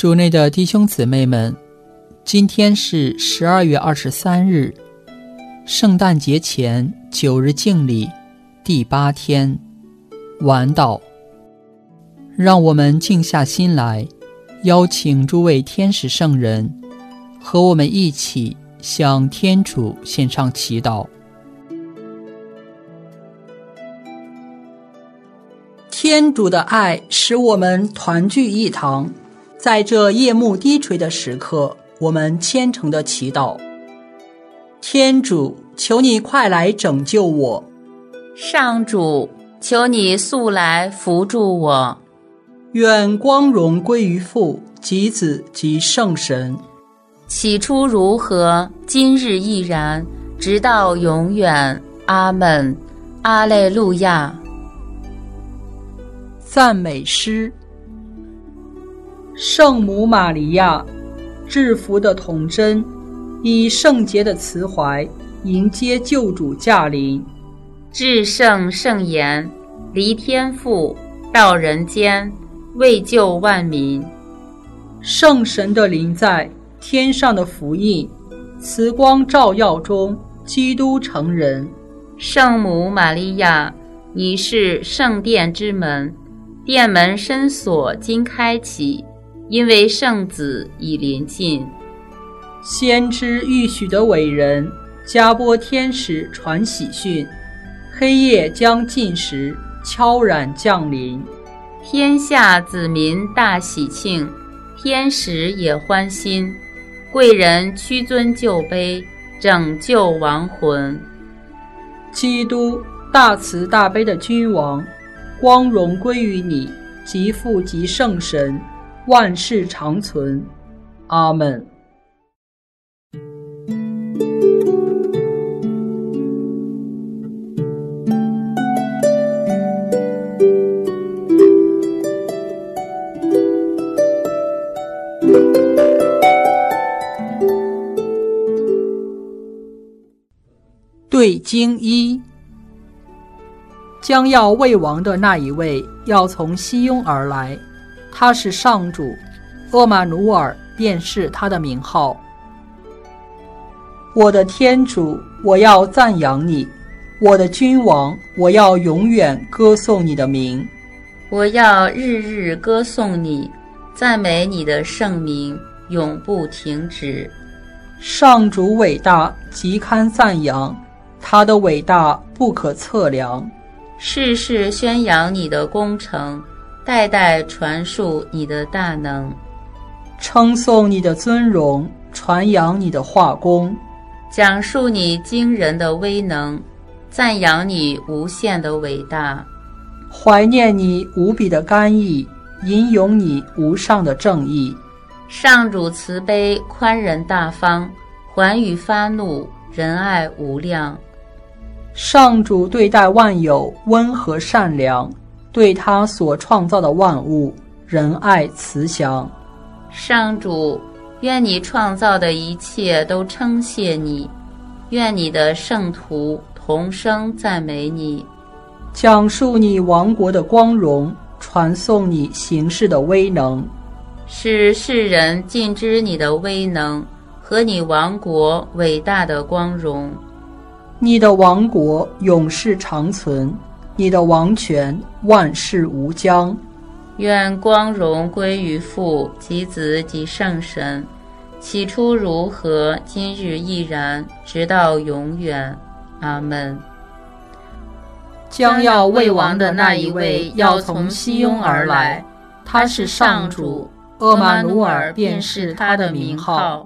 主内的弟兄姊妹们，今天是12月23日，圣诞节前9日敬礼第8天，晚祷。让我们静下心来，邀请诸位天使圣人和我们一起向天主献上祈祷。天主的爱使我们团聚一堂，在这夜幕低垂的时刻，我们虔诚地祈祷。天主，求你快来拯救我。 上主，求你速来扶助我。 愿光荣归于父及子及圣神。 起初如何，今日亦然，直到永远。阿们。阿肋路亚。 赞美诗。圣母玛利亚，至福的童真，以圣洁的慈怀迎接救主驾临。 至圣圣言，离天父到人间，为救万民。 圣神的临在，天上的福音，慈光照耀中，基督成人。 圣母玛利亚，你是圣殿之门，殿门深锁今开启，因为圣子已临近。 先知预许的伟人，加拨天使传喜讯，黑夜将尽时，悄然降临。 天下子民大喜庆，天使也欢欣，贵人屈尊就卑，拯救亡魂。 基督，大慈大悲的君王，光荣归于你，及父及圣神，万世长存。阿们。对经一，将要为王的那一位要从西雍而来，他是上主，厄玛努尔便是他的名号。我的天主，我要赞扬你；我的君王，我要永远歌颂你的名。 我要日日歌颂你，赞美你的圣名，永不停止。 上主伟大，极堪赞扬，他的伟大不可测量。 世世宣扬你的工程，代代传述你的大能。 称颂你的尊荣，传扬你的画工， 讲述你惊人的威能，赞扬你无限的伟大。 怀念你无比的甘义，吟咏你无上的正义。 上主慈悲宽仁大方，还予发怒，仁爱无量。 上主对待万有温和善良，对他所创造的万物仁爱慈祥。 上主，愿你创造的一切都称谢你，愿你的圣徒同声赞美你。 讲述你王国的光荣，传颂你行事的威能， 使世人尽知你的威能和你王国伟大的光荣。 你的王国永世长存，你的王权万世无疆。 愿光荣归于父及子及圣神，起初如何，今日亦然，直到永远。阿们。 将要为王的那一位要从西雍而来，他是上主，厄玛努尔便是他的名号。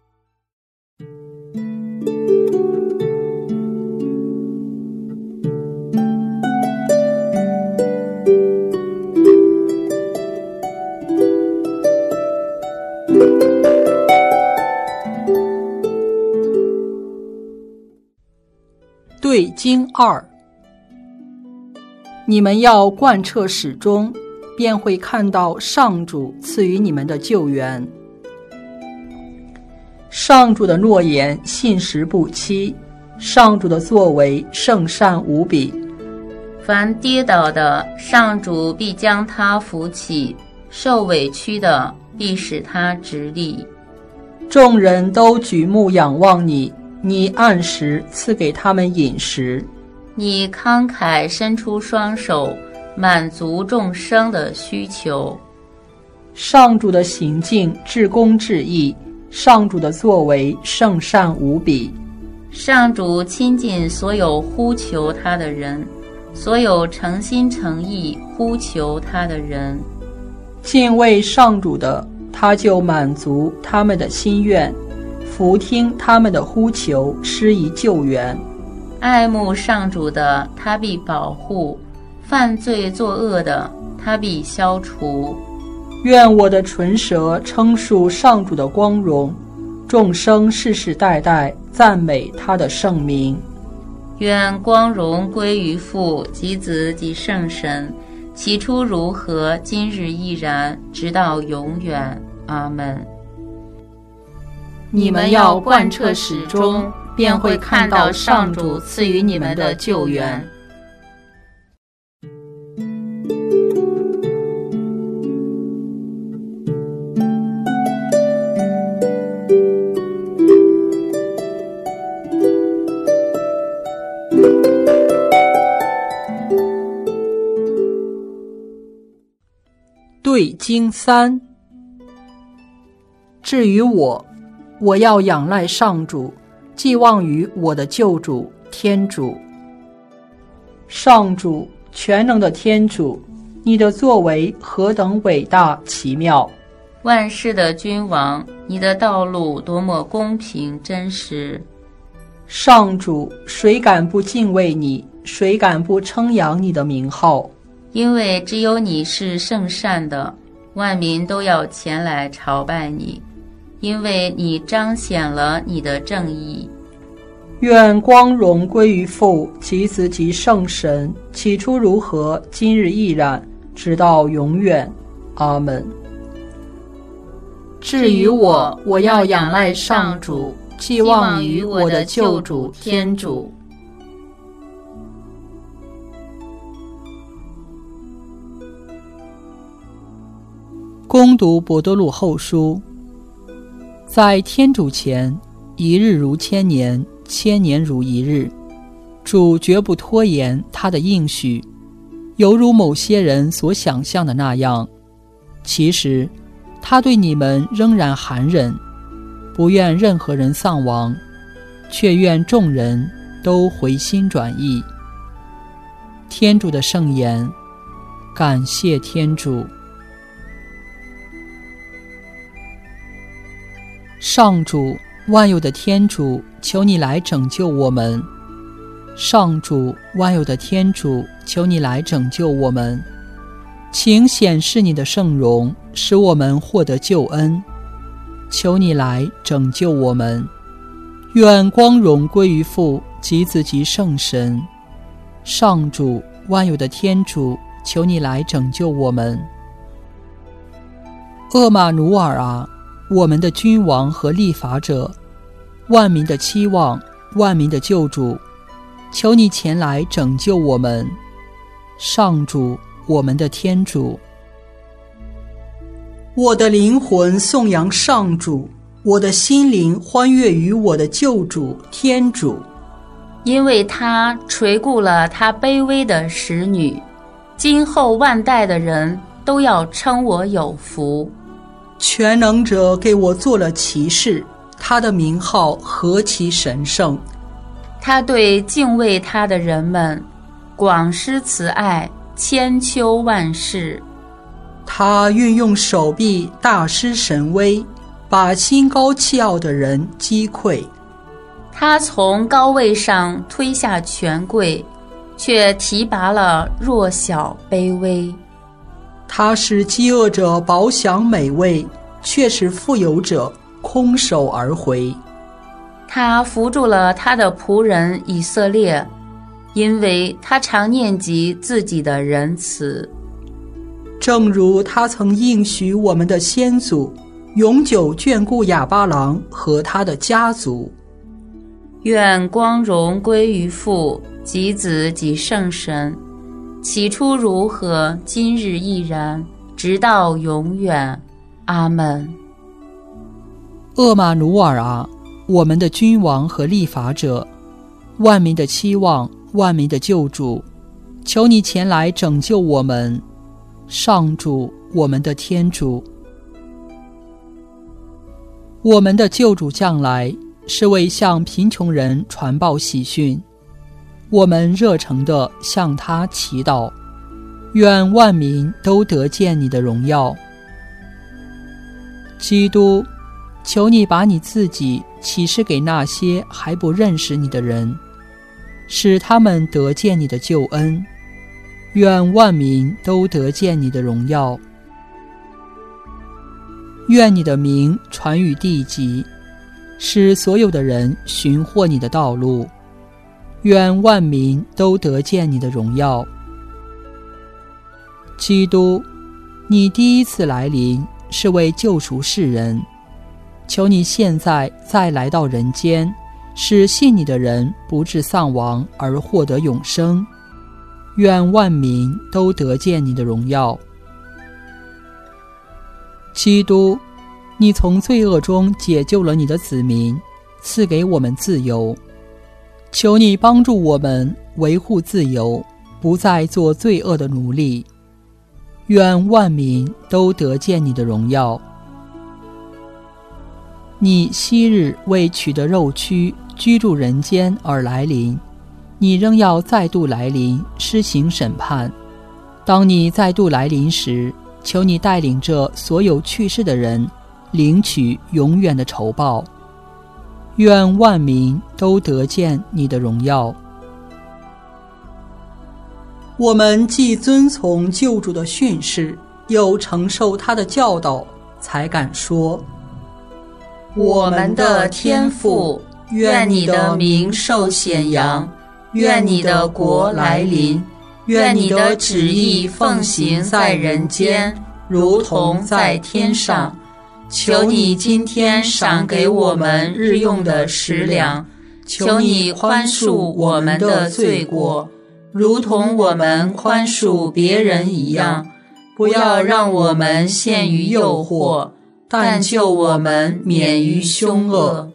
对经二，你们要贯彻始终，便会看到上主赐予你们的救援。上主的诺言信实不欺，上主的作为圣善无比。 凡跌倒的，上主必将他扶起；受委屈的， 必使他直立。 众人都举目仰望你，你按时赐给他们饮食。 你慷慨伸出双手，满足众生的需求。 上主的行径至公至义，上主的作为圣善无比。 上主亲近所有呼求他的人，所有诚心诚意呼求他的人。 敬畏上主的，他就满足他们的心愿，俯听他们的呼求，施以救援。 爱慕上主的，他必保护；犯罪作恶的，他必消除。 愿我的唇舌称述上主的光荣，众生世世代代赞美他的圣名。 愿光荣归于父及子及圣神，起初如何，今日亦然，直到永远。阿们。你们要贯彻始终，便会看到上主赐予你们的救援。 对经3。至于我要仰赖上主，寄望于我的救主天主。上主，全能的天主，你的作为何等伟大奇妙！ 万世的君王，你的道路多么公平真实！ 上主，谁敢不敬畏你？谁敢不称扬你的名号？ 因为只有你是圣善的，万民都要前来朝拜你，因为你彰显了你的正义。 愿光荣归于父及子及圣神，起初如何，今日亦然，直到永远。阿们。 至于我要仰赖上主，寄望于我的救主天主。 恭读伯多禄后书。在天主前，一日如千年，千年如一日。主绝不拖延他的应许，犹如某些人所想象的那样。其实他对你们仍然含忍，不愿任何人丧亡，却愿众人都回心转意。天主的圣言，感谢天主。上主，万有的天主，求你来拯救我们。上主，万有的天主，求你来拯救我们。请显示你的圣容，使我们获得救恩。求你来拯救我们。愿光荣归于父及子及圣神。上主，万有的天主，求你来拯救我们。厄玛努尔啊，我们的君王和立法者，万民的期望，万民的救主，求你前来拯救我们。上主，我们的天主。我的灵魂颂扬上主，我的心灵欢悦于我的救主天主。 因为他垂顾了他卑微的使女，今后万代的人都要称我有福。 全能者给我做了骑士，他的名号何其神圣！ 他对敬畏他的人们广施慈爱，千秋万世。 他运用手臂大施神威，把心高气傲的人击溃。 他从高位上推下权贵，却提拔了弱小卑微。 他使饥饿者饱享美味，却使富有者空手而回。 他扶助了他的仆人以色列，因为他常念及自己的仁慈。 正如他曾应许我们的先祖，永久眷顾亚巴郎和他的家族。 愿光荣归于父及子及圣神，起初如何，今日亦然，直到永远。 阿们。 厄玛努尔啊，我们的君王和立法者，万民的期望，万民的救主，求你前来拯救我们，上主，我们的天主。我们的救主将来，是为向贫穷人传报喜讯，我们热诚地向他祈祷，愿万民都得见你的荣耀。基督，求你把你自己启示给那些还不认识你的人，使他们得见你的救恩，愿万民都得见你的荣耀。愿你的名传于地极，使所有的人寻获你的道路，愿万民都得见你的荣耀。基督，你第一次来临是为救赎世人，求你现在再来到人间，使信你的人不致丧亡而获得永生，愿万民都得见你的荣耀。基督，你从罪恶中解救了你的子民，赐给我们自由，求你帮助我们维护自由，不再做罪恶的奴隶，愿万民都得见你的荣耀。你昔日为取得肉躯居住人间而来临，你仍要再度来临施行审判。当你再度来临时，求你带领着所有去世的人领取永远的酬报，愿万民都得见你的荣耀。我们既遵从救主的训示，又承受他的教导，才敢说： 我们的天父，愿你的名受显扬，愿你的国来临，愿你的旨意奉行在人间，如同在天上。求你今天赏给我们日用的食粮，求你宽恕我们的罪过，如同我们宽恕别人一样，不要让我们陷于诱惑，但救我们免于凶恶。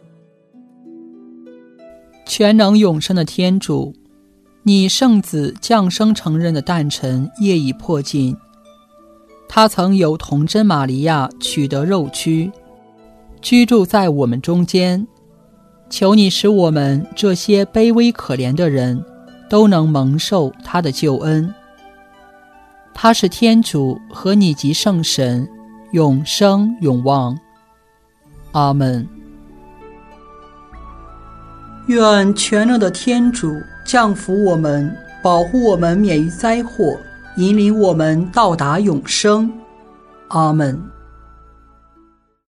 全能永生的天主，你圣子降生成人的诞辰夜已迫近，他曾有童真玛利亚取得肉躯，居住在我们中间，求你使我们这些卑微可怜的人都能蒙受他的救恩。他是天主和你及圣神，永生永望。阿们。愿全能的天主降福我们，保护我们免于灾祸，引领我们到达永生。阿们。